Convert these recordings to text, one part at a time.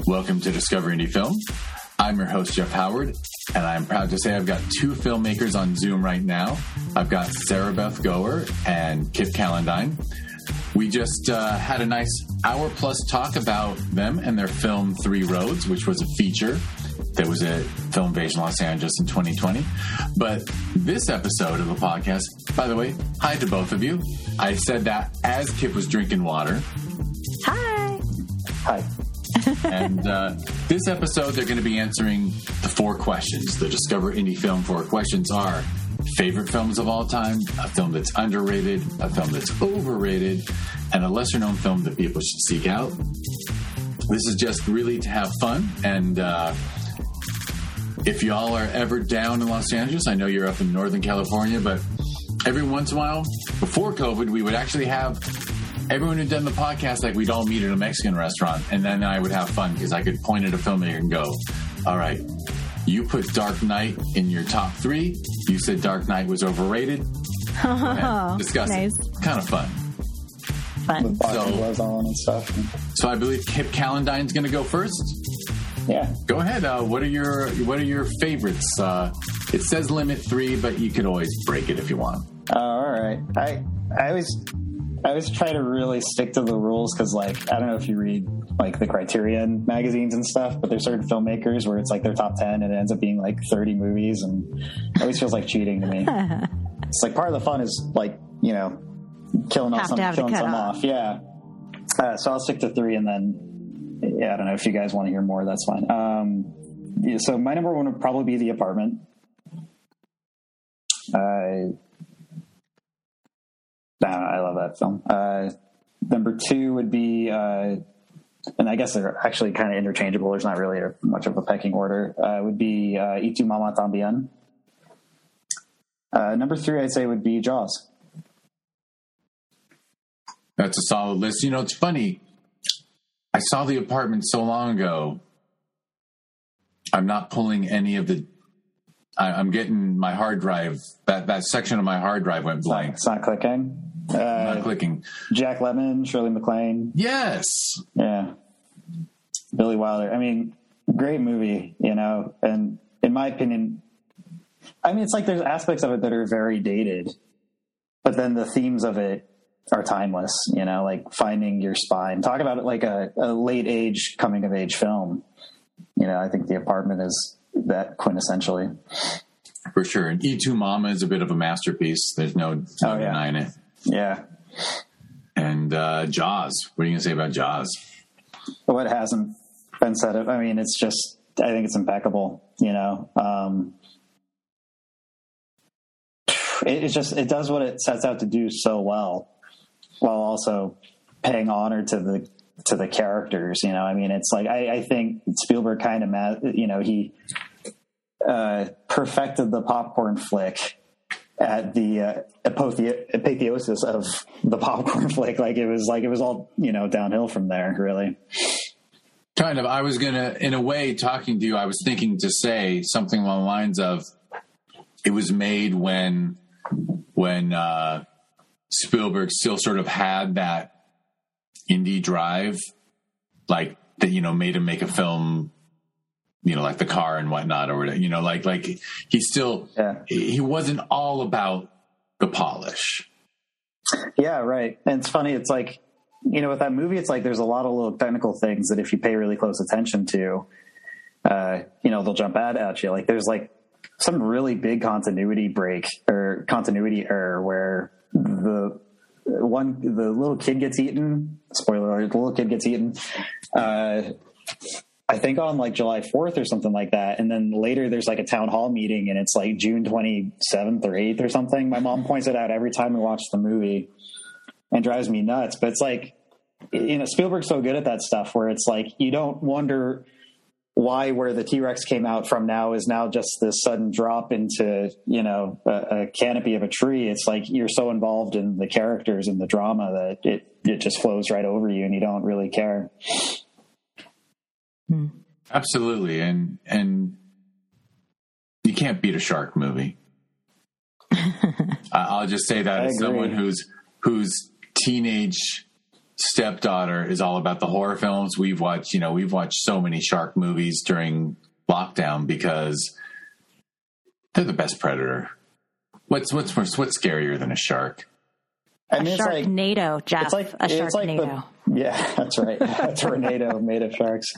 Welcome to Discover Indie Film. I'm your host, Jeff Howard, and I'm proud to say I've got two filmmakers on Zoom right now. I've got Sarah Beth Goer and Kip Calendine. We just had a nice hour-plus talk about them and their film Three Roads, which was a feature that was at Film Invasion Los Angeles in 2020. But this episode of the podcast, by the way, hi to both of you. I said that as Kip was drinking water. Hi. Hi. And this episode, they're going to be answering the four questions. The Discover Indie Film four questions are: favorite films of all time, a film that's underrated, a film that's overrated, and a lesser-known film that people should seek out. This is just really to have fun, and if y'all are ever down in Los Angeles, I know you're up in Northern California, but every once in a while, before COVID, we would actually have everyone who'd done the podcast, like, we'd all meet at a Mexican restaurant, and then I would have fun because I could point at a filmmaker and go, all right, you put Dark Knight in your top three. You said Dark Knight was overrated. Discuss nice. it. Kind of fun. The boxing gloves on and stuff. So I believe Kip Calendine's going to go first. Yeah. Go ahead. What are your favorites? It says limit 3, but you could always break it if you want. All right. I always try to really stick to the rules because, like, I don't know if you read like the Criterion magazines and stuff, but there's certain filmmakers where it's like their top 10 and it ends up being like 30 movies, and it always feels like cheating to me. It's like part of the fun is, like, you know, killing some off. Yeah. So I'll stick to 3, and then I don't know if you guys want to hear more. That's fine. So my number 1 would probably be The Apartment. I love that film. Number 2 would be, and I guess they're actually kind of interchangeable. There's not really much of a pecking order. Would be Y Tu Mamá También. Number 3, I'd say, would be Jaws. That's a solid list. You know, it's funny. I saw The Apartment so long ago. I'm not pulling any of the. I'm getting my hard drive. That section of my hard drive went blank. It's not clicking. Not clicking. Jack Lemmon, Shirley MacLaine. Yes. Yeah. Billy Wilder. I mean, great movie, you know, and in my opinion, I mean, it's like there's aspects of it that are very dated, but then the themes of it are timeless, you know, like finding your spine. Talk about it like a late age coming of age film. You know, I think The Apartment is that quintessentially. For sure. And Y Tu Mamá is a bit of a masterpiece. There's no denying it. Yeah. And Jaws. What are you going to say about Jaws? What hasn't been said? I mean, it's just, I think it's impeccable, you know. It does what it sets out to do so well, while also paying honor to the characters. You know, I mean, it's like, I think Spielberg kind of, you know, he perfected the popcorn flick at the apotheosis of the popcorn flick. Like it was all, you know, downhill from there, really. Kind of. I was going to, in a way, talking to you, I was thinking to say something along the lines of, it was made when Spielberg still sort of had that indie drive, like that, you know, made him make a film, you know, like The Car and whatnot, or, you know, like he still, he wasn't all about the polish. Yeah. Right. And it's funny. It's like, you know, with that movie, it's like, there's a lot of little technical things that if you pay really close attention to, you know, they'll jump out at you. Like there's like some really big continuity error where the little kid gets eaten. Spoiler alert, the little kid gets eaten. I think on like July 4th or something like that. And then later there's like a town hall meeting and it's like June 27th or 8th or something. My mom points it out every time we watch the movie and drives me nuts. But it's like, you know, Spielberg's so good at that stuff where it's like, you don't wonder why where the T-Rex came out from now is now just this sudden drop into, you know, a canopy of a tree. It's like you're so involved in the characters and the drama that it just flows right over you and you don't really care. Absolutely. And you can't beat a shark movie. I'll just say that as someone whose teenage stepdaughter is all about the horror films. We've watched so many shark movies during lockdown because they're the best predator. What's scarier than a shark? I mean, Sharknado, Jeff. It's like a Sharknado. Yeah, that's right. A tornado made of sharks.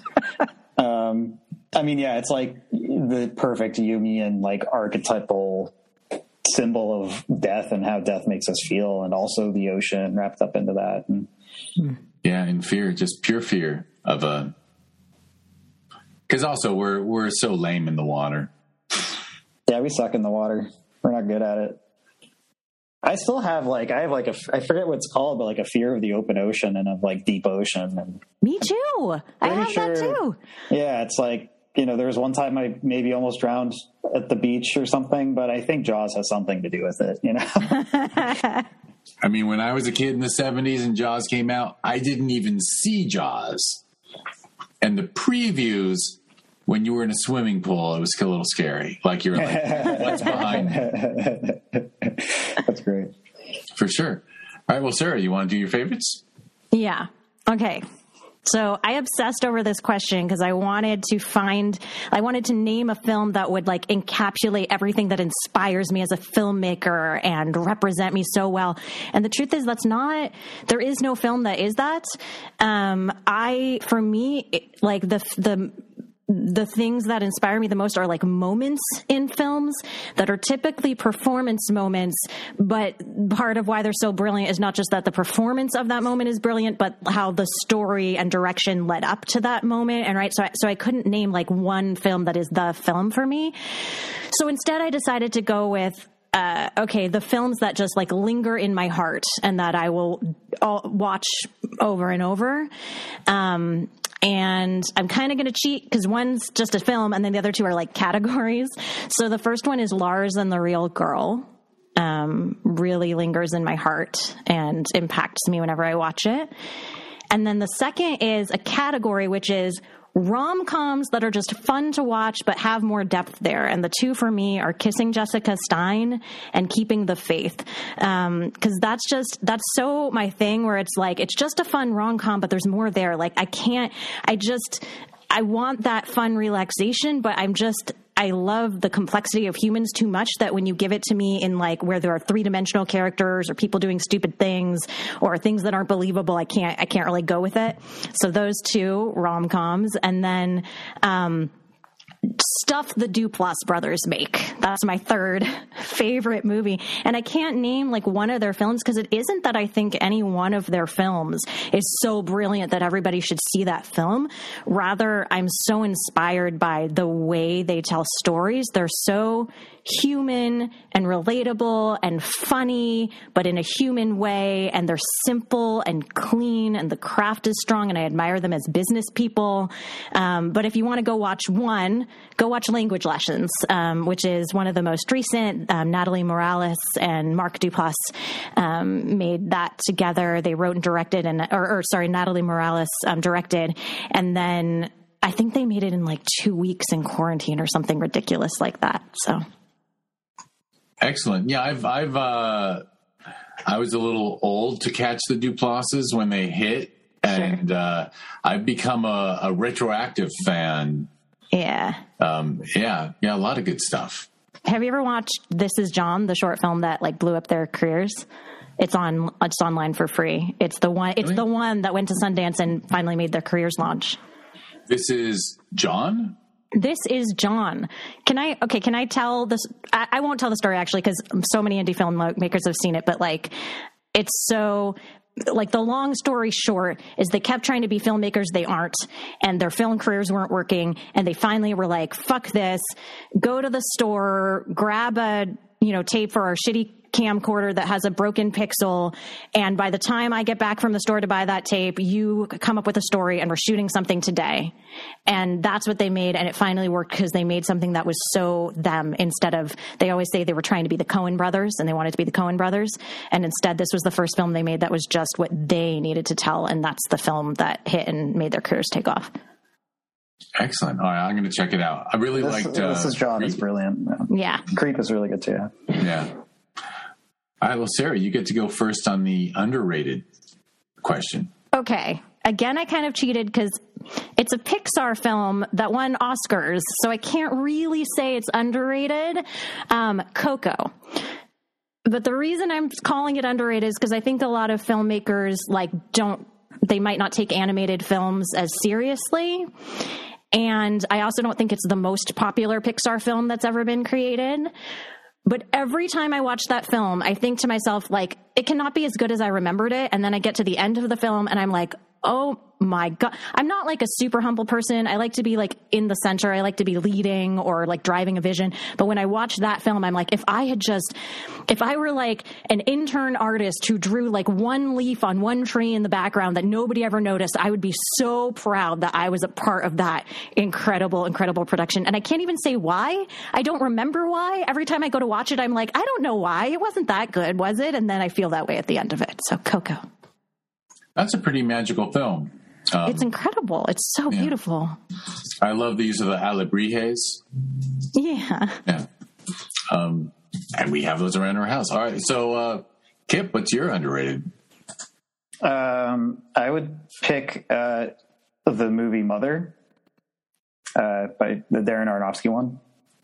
I mean, yeah, it's like the perfect Jungian, like, archetypal symbol of death and how death makes us feel, and also the ocean wrapped up into that. And, yeah, and fear, just pure fear of a... Because also we're so lame in the water. Yeah, we suck in the water. We're not good at it. I still have I forget what it's called, but like a fear of the open ocean and of like deep ocean. And me too. I have that too. Yeah, it's like, there was one time I maybe almost drowned at the beach or something, but I think Jaws has something to do with it, I mean, when I was a kid in the 70s and Jaws came out, I didn't even see Jaws. And the previews, when you were in a swimming pool, it was a little scary. Like, you were like, what's behind me? That's great. For sure. All right, well, Sarah, you want to do your favorites? Yeah. Okay. So I obsessed over this question because I wanted to name a film that would like encapsulate everything that inspires me as a filmmaker and represent me so well. And the truth is there is no film that is that. For me, like the things that inspire me the most are like moments in films that are typically performance moments, but part of why they're so brilliant is not just that the performance of that moment is brilliant, but how the story and direction led up to that moment. And right. So I couldn't name like one film that is the film for me. So instead I decided to go with, the films that just like linger in my heart and that I will watch over and over. And I'm kind of going to cheat because one's just a film and then the other two are like categories. So the first one is Lars and the Real Girl. Really lingers in my heart and impacts me whenever I watch it. And then the second is a category, which is rom-coms that are just fun to watch but have more depth there. And the two for me are Kissing Jessica Stein and Keeping the Faith. Because that's so my thing, where it's like, it's just a fun rom-com, but there's more there. Like, I want that fun relaxation, but I love the complexity of humans too much that when you give it to me in like where there are three-dimensional characters or people doing stupid things or things that aren't believable, I can't really go with it. So those two rom-coms, and then stuff the Duplass brothers make. That's my third favorite movie. And I can't name like one of their films because it isn't that I think any one of their films is so brilliant that everybody should see that film. Rather, I'm so inspired by the way they tell stories. They're so human and relatable and funny, but in a human way. And they're simple and clean, and the craft is strong, and I admire them as business people. But if you want to go watch one, go watch Language Lessons, which is one of the most recent. Natalie Morales and Mark Duplass made that together. They wrote and directed, Natalie Morales directed, and then I think they made it in like 2 weeks in quarantine or something ridiculous like that. So. Excellent. Yeah, I was a little old to catch the Duplasses when they hit, and I've become a retroactive fan. Yeah. Yeah, a lot of good stuff. Have you ever watched This Is John, the short film that like blew up their careers? It's online for free. It's the one. It's the one that went to Sundance and finally made their careers launch. This is John. This is John. Can I tell this? I won't tell the story actually because so many indie filmmakers have seen it, but like, it's so, like, the long story short is they kept trying to be filmmakers. They aren't, and their film careers weren't working. And they finally were like, fuck this, go to the store, grab a, tape for our shitty camcorder that has a broken pixel, and by the time I get back from the store to buy that tape, you come up with a story and we're shooting something today. And that's what they made, and it finally worked because they made something that was so them, instead of, they always say they were trying to be the Coen brothers and they wanted to be the Coen brothers, and instead this was the first film they made that was just what they needed to tell, and that's the film that hit and made their careers take off. Excellent. All right, I'm going to check it out. I really liked This Is John. It's brilliant. Yeah. Creep is really good too. Yeah. All right, well, Sarah, you get to go first on the underrated question. Okay. Again, I kind of cheated because it's a Pixar film that won Oscars, so I can't really say it's underrated. Coco. But the reason I'm calling it underrated is because I think a lot of filmmakers they might not take animated films as seriously. And I also don't think it's the most popular Pixar film that's ever been created. But every time I watch that film, I think to myself, like, it cannot be as good as I remembered it. And then I get to the end of the film and I'm like, oh my God. I'm not like a super humble person. I like to be like in the center. I like to be leading or like driving a vision. But when I watch that film, I'm like, if I were like an intern artist who drew like one leaf on one tree in the background that nobody ever noticed, I would be so proud that I was a part of that incredible, incredible production. And I can't even say why. I don't remember why. Every time I go to watch it, I'm like, I don't know why. It wasn't that good, was it? And then I feel that way at the end of it. So Coco. That's a pretty magical film. It's incredible. It's so beautiful. I love the use of the alebrijes. Yeah. Yeah. And we have those around our house. All right. So, Kip, what's your underrated? I would pick the movie Mother by the Darren Aronofsky one.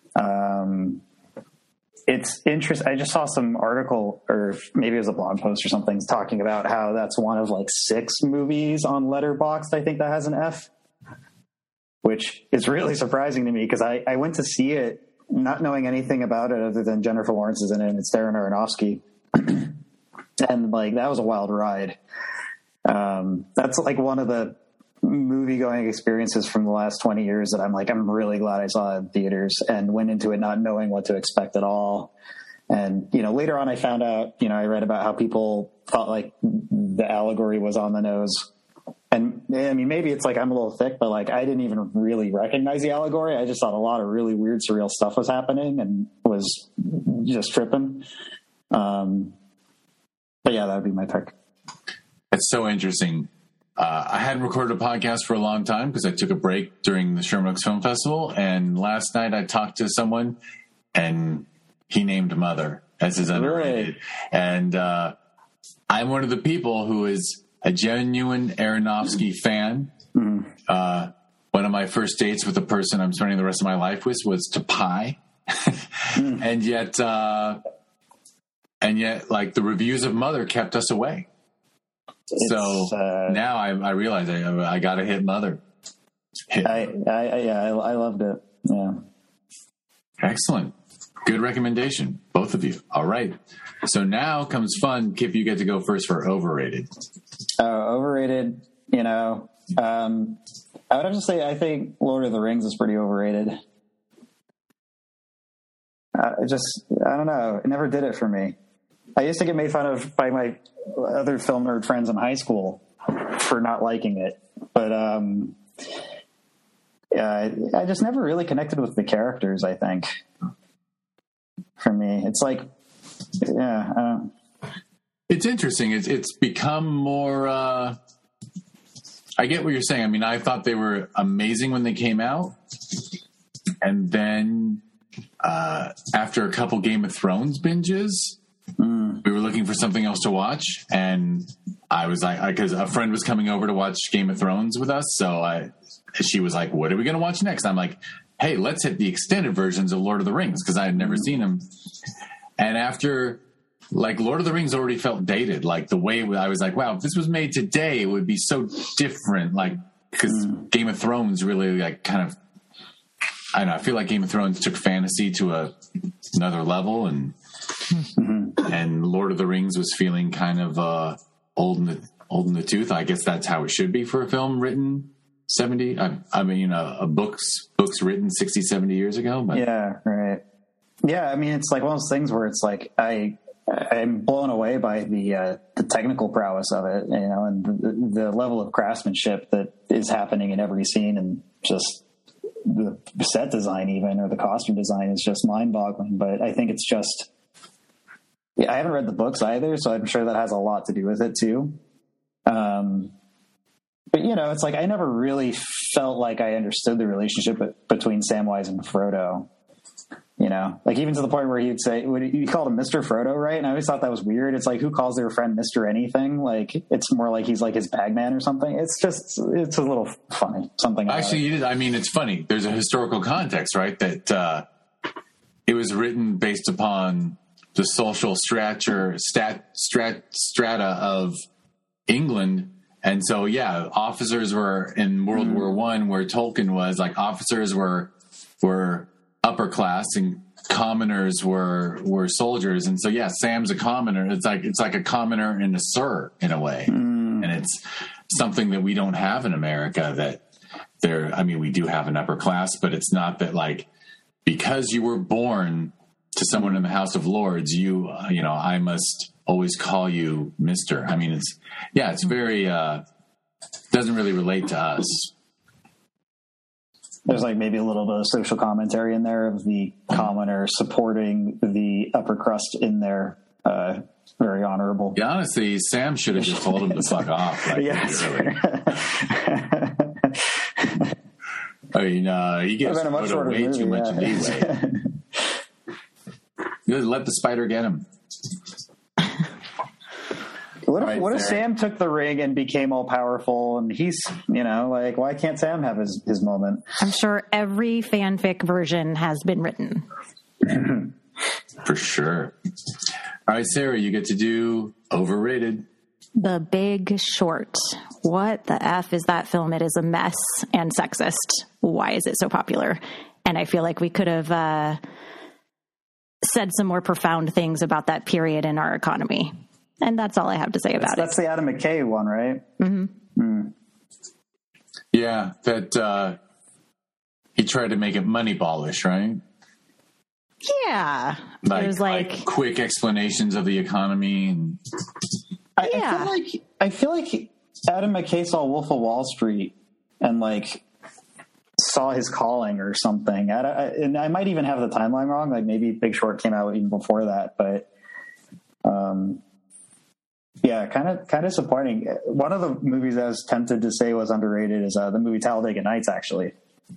It's interesting. I just saw some article, or maybe it was a blog post or something, talking about how that's one of like 6 movies on Letterboxd, I think, that has an F, which is really surprising to me because I went to see it not knowing anything about it other than Jennifer Lawrence is in it and it's Darren Aronofsky. And like, that was a wild ride. That's like one of the movie going experiences from the last 20 years that I'm really glad I saw in theaters and went into it not knowing what to expect at all. And, later on I found out, I read about how people thought like the allegory was on the nose. And I mean, maybe it's like I'm a little thick, but like I didn't even really recognize the allegory. I just thought a lot of really weird, surreal stuff was happening and was just tripping. But yeah, that would be my pick. It's so interesting. I hadn't recorded a podcast for a long time because I took a break during the Sherman Oaks Film Festival. And last night I talked to someone and he named Mother as his underrated. And I'm one of the people who is a genuine Aronofsky fan. Mm-hmm. One of my first dates with the person I'm spending the rest of my life with was to Pi. And yet, like the reviews of Mother kept us away. So now I realize I got to hit Mother. I loved it. Yeah. Excellent. Good recommendation, both of you. All right. So now comes fun. Kip, you get to go first for overrated. Overrated, I would have to say I think Lord of the Rings is pretty overrated. I don't know. It never did it for me. I used to get made fun of by my other film nerd friends in high school for not liking it. But I just never really connected with the characters, I think. For me, it's like, it's interesting. It's become more... I get what you're saying. I mean, I thought they were amazing when they came out. And then after a couple Game of Thrones binges... we were looking for something else to watch, and I was like, because a friend was coming over to watch Game of Thrones with us, so she was like, what are we going to watch next? I'm like, hey, let's hit the extended versions of Lord of the Rings, because I had never seen them. And after, like, Lord of the Rings already felt dated, like the way I was like, wow, if this was made today, it would be so different, like, because Game of Thrones really, like, kind of, I don't know, I feel like Game of Thrones took fantasy to another level, and Lord of the Rings was feeling kind of old in the tooth. I guess that's how it should be for a film written 70. Books written 60, 70 years ago. But. Yeah, right. Yeah, I mean, it's like one of those things where it's like I'm blown away by the technical prowess of it, and the level of craftsmanship that is happening in every scene, and just the set design even, or the costume design is just mind-boggling. But I think it's just... Yeah, I haven't read the books either, so I'm sure that has a lot to do with it too. But it's like I never really felt like I understood the relationship between Samwise and Frodo. You know, like even to the point where he'd say, you called him Mr. Frodo, right? And I always thought that was weird. It's like, who calls their friend Mr. anything? Like, it's more like he's like his bagman or something. It's a little funny. Something actually, it is. I mean, it's funny. There's a historical context, right? That it was written based upon the social strata of England. And so, yeah, officers were in World War I, where Tolkien was, like, officers were upper class and commoners were soldiers. And so, yeah, Sam's a commoner. It's like a commoner and a sir in a way. And it's something that we don't have in America. We do have an upper class, but it's not that, like, because you were born to someone in the House of Lords, I must always call you Mr. I mean, it's very, doesn't really relate to us. There's like maybe a little bit of social commentary in there of the commoner supporting the upper crust in their very honorable. Yeah, honestly, Sam should have just told him to fuck off. Like, yes. I mean, he gets way too much leeway. Let the spider get him. What if Sam took the ring and became all powerful and he's, like, why can't Sam have his moment? I'm sure every fanfic version has been written. For sure. All right, Sarah, you get to do overrated. The Big Short. What the F is that film? It is a mess and sexist. Why is it so popular? And I feel like we could have said some more profound things about that period in our economy. And that's all I have to say about it. That's the Adam McKay one, right? Mm-hmm. Mm. Yeah, that he tried to make it Moneyball-ish, right? Yeah. Like, it was like quick explanations of the economy. And... I feel like Adam McKay saw Wolf of Wall Street and like saw his calling or something. And I might even have the timeline wrong. Like maybe Big Short came out even before that, but yeah, kind of disappointing. One of the movies I was tempted to say was underrated is the movie Talladega Nights. Actually,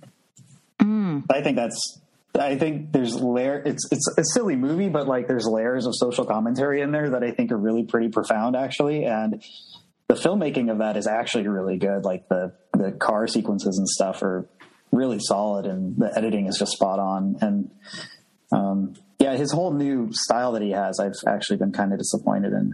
I think there's It's a silly movie, but like there's layers of social commentary in there that I think are really pretty profound, actually. And the filmmaking of that is actually really good. Like the car sequences and stuff are really solid, and the editing is just spot on. And yeah, his whole new style that he has, I've actually been kind of disappointed in.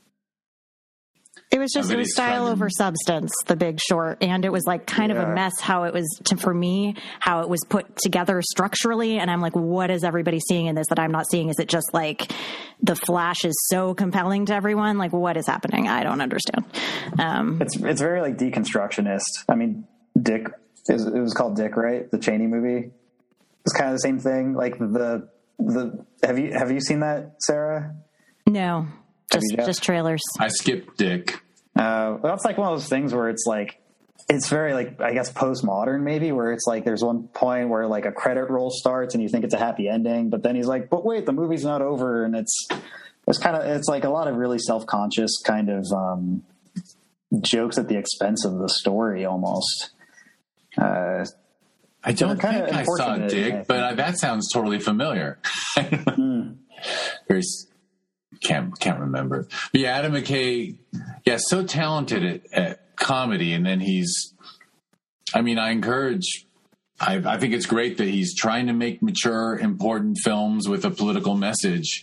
It was style over substance, The Big Short. And it was like kind of a mess how it was, for me, how it was put together structurally. And I'm like, what is everybody seeing in this that I'm not seeing? Is it just like the flash is so compelling to everyone? Like, what is happening? I don't understand. It's very like deconstructionist. I mean, Dick, it was called Dick, right? The Cheney movie. It's kind of the same thing. Like have you seen that, Sarah? No. Just trailers. I skipped Dick. That's like one of those things where it's like, it's very like, I guess postmodern maybe, where it's like there's one point where like a credit roll starts and you think it's a happy ending, but then he's like, but wait, the movie's not over. And it's like a lot of really self-conscious kind of jokes at the expense of the story almost. I don't think I saw Dick, but that sounds totally familiar. Very... Can't remember. But yeah, Adam McKay, so talented at comedy, and then I think it's great that he's trying to make mature, important films with a political message.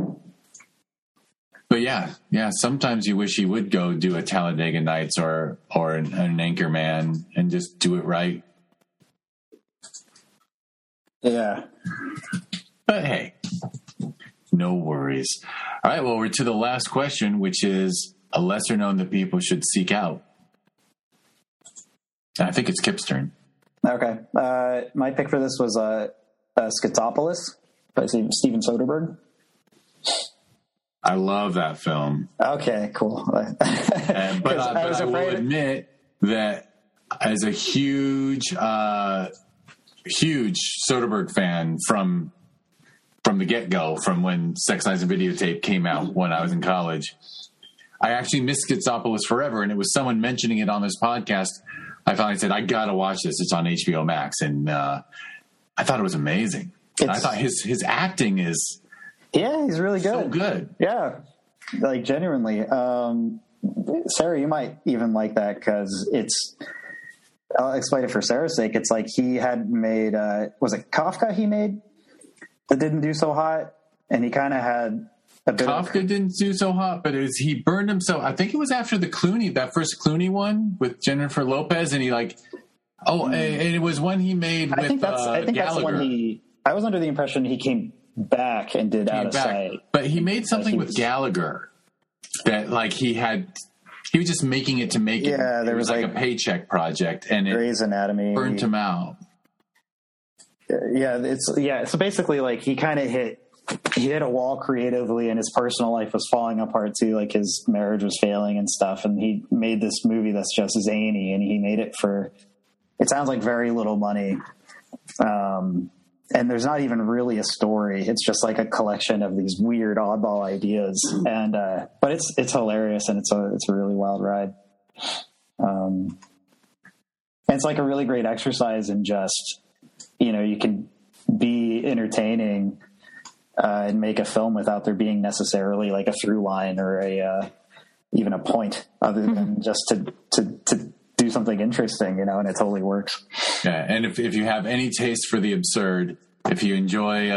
But yeah, sometimes you wish he would go do a Talladega Nights or an Anchorman and just do it right. Yeah. But hey, no worries. All right, well, we're to the last question, which is a lesser known that people should seek out. And I think it's Kip's turn. Okay. My pick for this was Schizopolis by Steven Soderbergh. I love that film. Okay, cool. But I will admit that as a huge Soderbergh fan from the get-go, from when Sex, Lies, and Videotape came out when I was in college, I actually missed Schizopolis forever, and it was someone mentioning it on this podcast. I finally said, I got to watch this. It's on HBO Max, and I thought it was amazing. I thought his acting is he's really good. so good. Yeah, like genuinely. Sarah, you might even like that because I'll explain it for Sarah's sake. It's like he had made, was it Kafka he made that didn't do so hot? And he kind of had a bit Kafka didn't do so hot, but he burned himself. I think it was after that first Clooney one with Jennifer Lopez, and he and it was one he made with I think that's Gallagher. when I was under the impression he came back and did Out of Sight. But he made something with Gallagher that he was just making it to make it. Yeah, there was like a paycheck project, and Grey's Anatomy burnt him out. So basically, like he kind of hit a wall creatively, and his personal life was falling apart too. Like his marriage was failing and stuff, and he made this movie that's just zany, and he made it for, it sounds like, very little money. And there's not even really a story. It's just like a collection of these weird oddball ideas. And, but it's hilarious, and it's a really wild ride. And it's like a really great exercise in just, you can be entertaining, and make a film without there being necessarily like a through line or even a point other than just to do something interesting, and it totally works. Yeah. And if you have any taste for the absurd, if you enjoyed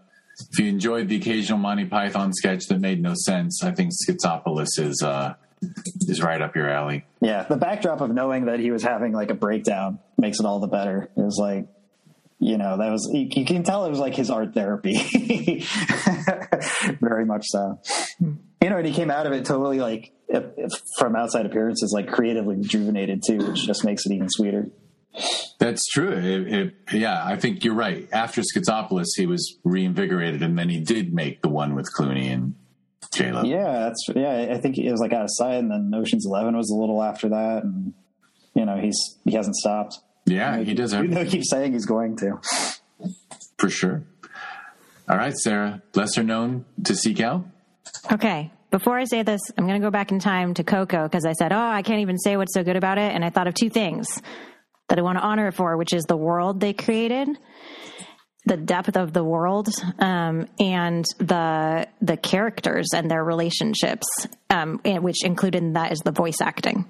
the occasional Monty Python sketch that made no sense, I think Schizopolis is right up your alley. Yeah. The backdrop of knowing that he was having like a breakdown makes it all the better. It was like, that was, you can tell it was like his art therapy. Very much so. And he came out of it totally like, from outside appearances, like creatively rejuvenated too, which just makes it even sweeter. That's true. I think you're right. After Schizopolis, he was reinvigorated, and then he did make the one with Clooney and J-Lo. Yeah, I think it was like Out of Sight, and then Ocean's 11 was a little after that, and he hasn't stopped. Yeah, he does. He keeps saying he's going to. For sure. All right, Sarah, lesser known to seek out. Okay. Before I say this, I'm going to go back in time to Coco, because I said, I can't even say what's so good about it. And I thought of two things that I want to honor it for, which is the world they created, the depth of the world, and the characters and their relationships, which included in that is the voice acting.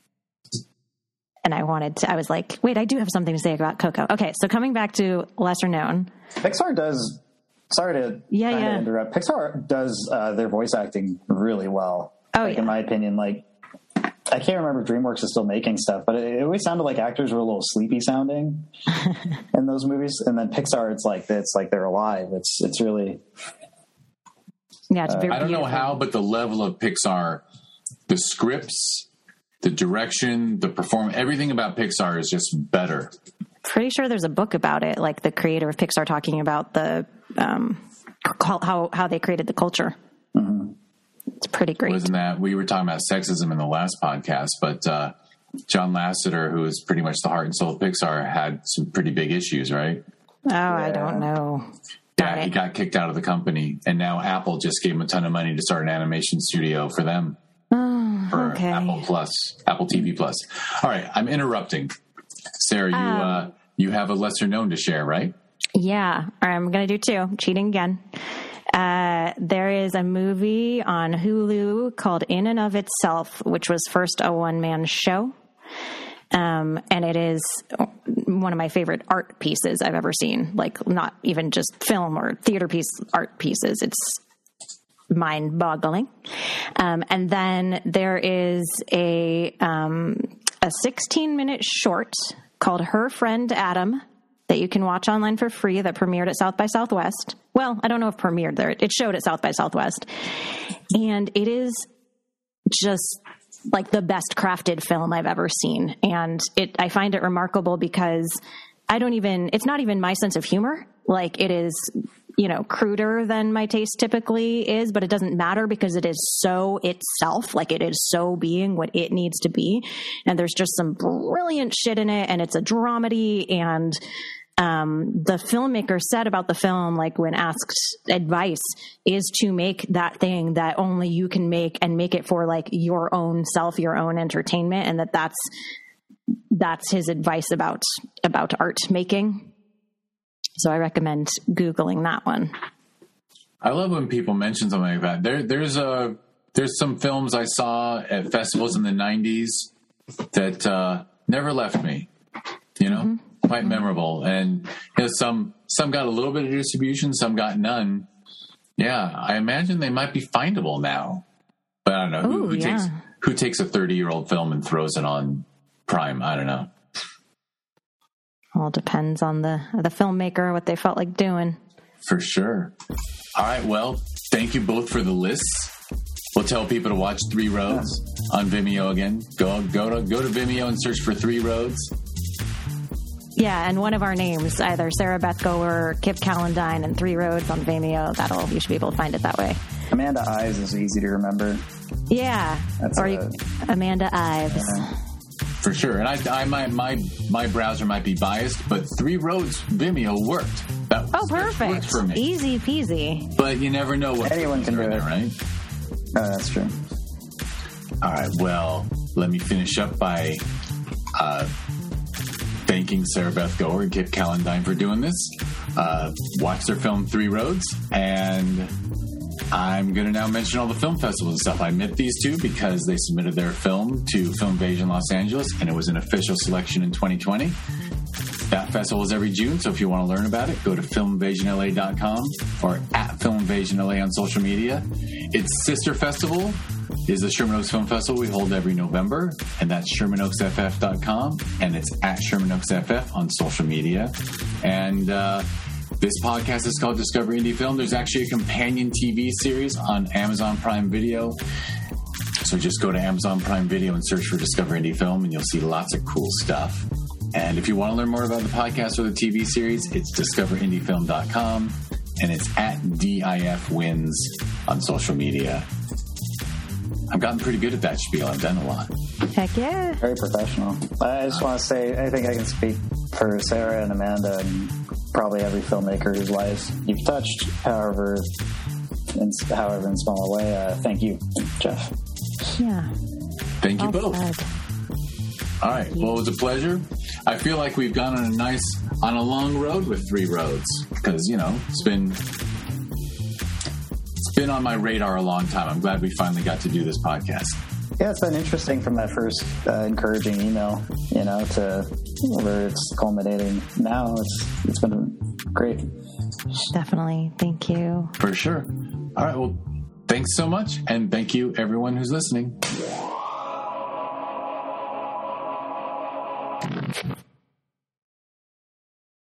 And I was like, wait, I do have something to say about Coco. Okay, so coming back to lesser known. Pixar does, sorry to interrupt, Pixar does their voice acting really well. In my opinion, like, I can't remember if DreamWorks is still making stuff, but it always sounded like actors were a little sleepy sounding in those movies. And then Pixar, it's like they're alive. It's really, it's very I don't know beautiful. how, but the level of Pixar, the scripts, the direction, the performance, everything about Pixar is just better. Pretty sure there's a book about it, like the creator of Pixar talking about the how they created the culture. Mm-hmm. It's pretty great. Wasn't that, we were talking about sexism in the last podcast, but John Lasseter, who is pretty much the heart and soul of Pixar, had some pretty big issues, right? I don't know. Yeah, he got kicked out of the company, and now Apple just gave him a ton of money to start an animation studio for them. For Apple TV Plus. All right, I'm interrupting. Sarah, you have a lesser known to share, right? Yeah, I'm going to do two. Cheating again. There is a movie on Hulu called In and of Itself, which was first a one-man show. And it is one of my favorite art pieces I've ever seen. Like, not even just film or theater art pieces. It's mind-boggling. And then there is a 16-minute short called Her Friend Adam that you can watch online for free that premiered at South by Southwest. Well, I don't know if premiered there. It showed at South by Southwest. And it is just like the best crafted film I've ever seen. And I find it remarkable because it's not even my sense of humor. Like, it is, cruder than my taste typically is, but it doesn't matter because it is so itself. Like, it is so being what it needs to be. And there's just some brilliant shit in it. And it's a dramedy. And the filmmaker said about the film, like, when asked advice, is to make that thing that only you can make and make it for like your own self, your own entertainment. And that's his advice about art making. So I recommend Googling that one. I love when people mention something like that. There's some films I saw at festivals in the 90s that never left me, quite memorable. And some got a little bit of distribution, some got none. Yeah, I imagine they might be findable now. But I don't know. Who takes a 30-year-old film and throws it on Prime? I don't know. All depends on the filmmaker, what they felt like doing. For sure. All right, well, thank you both for the lists. We'll tell people to watch Three Roads on Vimeo again. Go to Vimeo and search for Three Roads. Yeah, and one of our names, either Sarah Beth Goer, Kip Calendine, and Three Roads on Vimeo. You should be able to find it that way. Amanda Ives is easy to remember. Yeah, Amanda Ives. Yeah. For sure, and my browser might be biased, but Three Roads Vimeo worked. Perfect. Worked for me. Easy peasy. But you never know what anyone can do it, right? Oh, that's true. All right. Well, let me finish up by thanking Sarah Beth Goer and Kip Calendine for doing this. Watch their film Three Roads, and I'm going to now mention all the film festivals and stuff. I met these two because they submitted their film to Film Invasion Los Angeles, and it was an official selection in 2020. That festival is every June, so if you want to learn about it, go to filminvasionla.com or at filminvasionla on social media. Its sister festival is the Sherman Oaks Film Festival we hold every November, and that's ShermanOaksFF.com, and it's at ShermanOaksFF on social media. And this podcast is called Discover Indie Film. There's actually a companion TV series on Amazon Prime Video. So just go to Amazon Prime Video and search for Discover Indie Film, and you'll see lots of cool stuff. And if you want to learn more about the podcast or the TV series, it's discoverindiefilm.com, and it's at DIFwins on social media. I've gotten pretty good at that spiel. I've done a lot. Heck yeah. Very professional. I just want to say, I think I can speak for Sarah and Amanda and probably every filmmaker whose lives you've touched, however in small a way. Thank you, Jeff. Yeah. Thank you both. All right. Well, it was a pleasure. I feel like we've gone on a long road with Three Roads because, it's been on my radar a long time. I'm glad we finally got to do this podcast. Yeah, it's been interesting from that first encouraging email, to where it's culminating now. It's been great. Definitely. Thank you. For sure. All right. Well, thanks so much. And thank you, everyone who's listening.